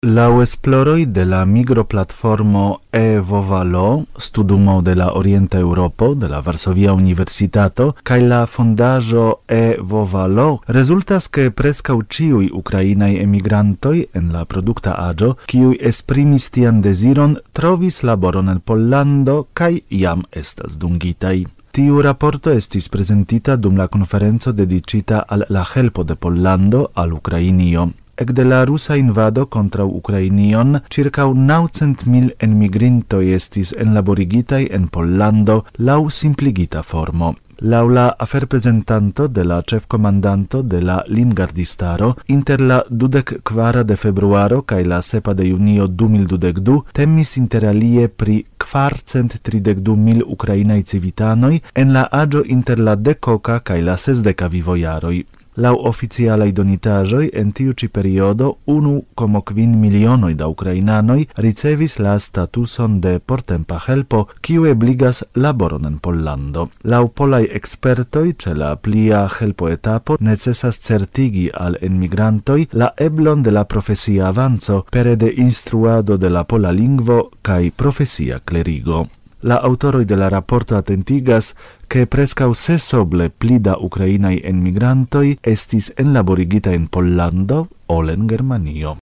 Laŭ esploroj de la migroplatformo e-Vovalo, studumo de la Orienta Europo, de la Varsovia Universitato, kaj la fondaĵo e-Vovalo, rezultas ke preskaŭ ĉiuj ukrainaj emigrantoj en la produkta aĝo, kiuj esprimis tian deziron, trovis laboron en Pollando kaj jam estas dungitaj. Tiu raporto estis prezentita dum la konferenco dediĉita al la helpo de Pollando al Ukrainio. Ekde la rusa invado kontraŭ Ukrainion, ĉirkaŭ 900.000 enmigrintoj estis enlaborigitaj en Pollando laŭ simpligita formo. Laŭ la aferprezentanto de la ĉefkomandanto de la limgardistaro, inter la 24 de februaro kaj la 7 de junio 2022 temis interalie pri 432.000 ukrainaj civitanoj en la aĝo inter la 10 kaj la 60 vivojaroj. Laŭ oficialaj donitaĵoj en tiu ĉi periodo 1,5 milionoj da ukrainanoj ricevis la statuson de portempa helpo, kiu ebligas laboron en Pollando. Laŭ polaj ekspertoj ĉe la plia helpoetapo necesas certigi al enmigrantoj la eblon de la profesia avanco pere de instruado de la pola lingvo kaj profesia klerigo. La autoroj de la raporto atentigas, ke preskaŭ sesoble pli da ukrainaj enmigrantoj estis enlaborigita en Pollando ol en Germanio.